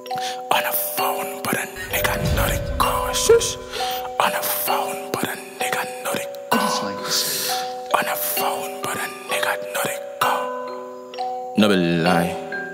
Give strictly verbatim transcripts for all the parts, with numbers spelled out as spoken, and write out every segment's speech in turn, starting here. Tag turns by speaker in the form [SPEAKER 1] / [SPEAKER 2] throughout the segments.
[SPEAKER 1] On a phone, but a nigga know they call. Shush. On a phone, but a nigga know they call. On a phone, but a nigga know they call. No be lie.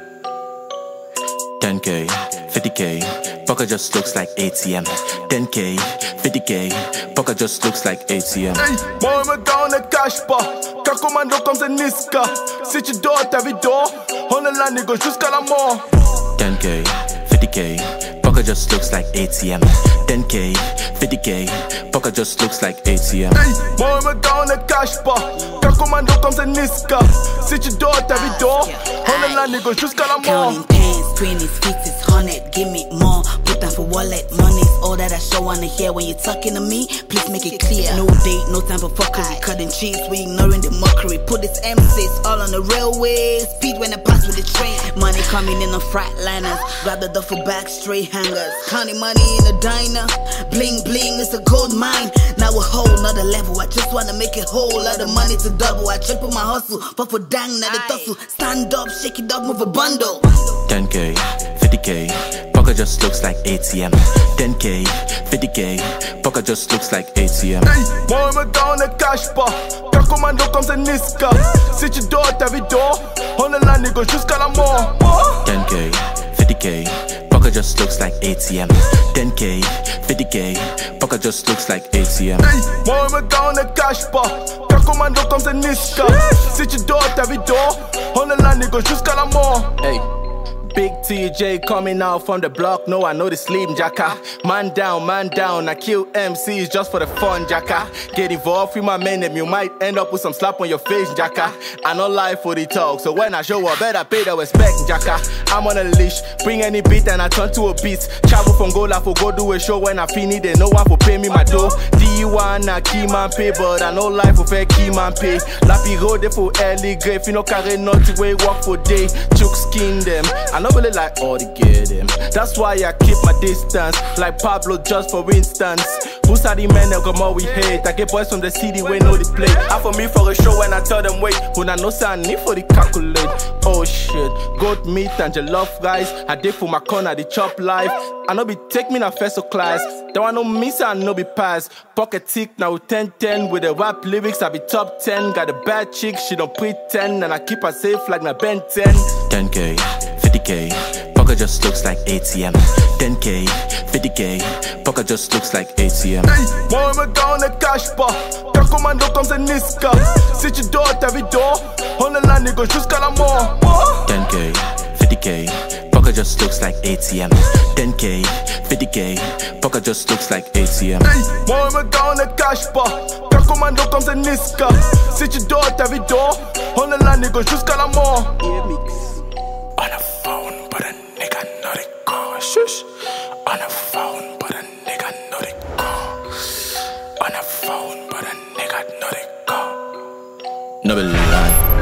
[SPEAKER 1] ten K, fifty K, pocket just looks like A T M. ten K, fifty K, pocket just looks like A T M.
[SPEAKER 2] Hey, moi me gars on est cache pas. Quand commando comme c'est Niska. Si tu dors, ta vie dort. On est là, négro, jusqu'à la mort.
[SPEAKER 1] ten K, fifty K, pocket just looks like A T M. ten K, fifty K, pocket just looks like A T M.
[SPEAKER 2] Hey, moi me gars on est cache pas. Quand commando comme c'est Niska. Si tu dors, ta vie dort. On est là, négro, jusqu'à la mort.
[SPEAKER 3] Counting pens, twenties, fifties, hundred, give me more. Put down for wallet, money's all that I show wanna hear. When you're talking to me, please make it clear. No date, no time for fuckery. Cutting cheese, we ignoring the mockery. Put this emphasis all on the railway. Speed when I pass with the train. Money coming in on flatliners. Grab the duffel bag, straight hangers. Counting money in a diner. Bling bling, it's a gold mine. Now a whole nother level. I just wanna make it whole lot of money to double. I triple my hustle, but for dang, now the tussle. Stand up, shake it up, move a bundle.
[SPEAKER 1] ten K, fifty K, pocket just looks like A T M. ten K, fifty K, pocket just looks like A T M.
[SPEAKER 2] Hey, moi me gars on est cache pas. Quand commando comme c'est Niska. Si tu dors, ta vie dort. On est là, négro, jusqu'à la mort.
[SPEAKER 1] ten K, fifty K, pocket just looks like A T M. ten K, fifty K, pocket just looks like A T M.
[SPEAKER 2] Hey, moi me gars on est cache pas. Quand commando comme c'est Niska. Si tu dors, ta vie dort. On est là, négro, jusqu'à la mort.
[SPEAKER 4] Hey. Big T J coming out from the block, no I know the sleep, Jacka. Man down, man down, I kill M Cs just for the fun, Jacka. Get involved with my men, and you might end up with some slap on your face, Jacka. I no lie for the talk, so when I show up, better pay the respect, Jacka. I'm on a leash, bring any beat and I turn to a beat. Travel from Gola for go do a show when I finish, they no one for pay me my dough. D one na key man pay, but I no lie for fair key man pay. Lappy road they for early grave, you no carry nothing way walk for day. Chook skin them. I I don't really like all to get him. That's why I keep my distance. Like Pablo, just for instance. Who's are the men that come out we hate? I get boys from the city we know the play. I for me for a show when I tell them wait. When I know I need for the calculate. Oh shit, goat meat and jollof rice. I did for my corner the chop life. I know be take me na first class. Don't want no miss and no be pass. Pocket tick now ten ten with the rap lyrics. I be top ten. Got a bad chick, she don't pretend, and I keep her safe like na Ben ten.
[SPEAKER 1] ten K, fifty K, pocket just looks like A T M. ten K, fifty K, pocket just looks like A T M.
[SPEAKER 2] Hey, moi me gars on est cache pas. Quand commando comme c'est Niska. Si tu dors, ta vie dort. On est là, négro, jusqu'à la mort.
[SPEAKER 1] ten K, fifty K, pocket just looks like A T M. ten K, fifty K, pocket just looks like A T M.
[SPEAKER 2] Hey, moi me gars on est cache pas. Quand commando comme c'est Niska. Si tu dors, ta vie dort. On est là, négro, jusqu'à la mort.
[SPEAKER 1] On a phone, but a nigga know they call. Shush. On a phone, but a nigga know they call. On a phone, but a nigga know they call. No be lie.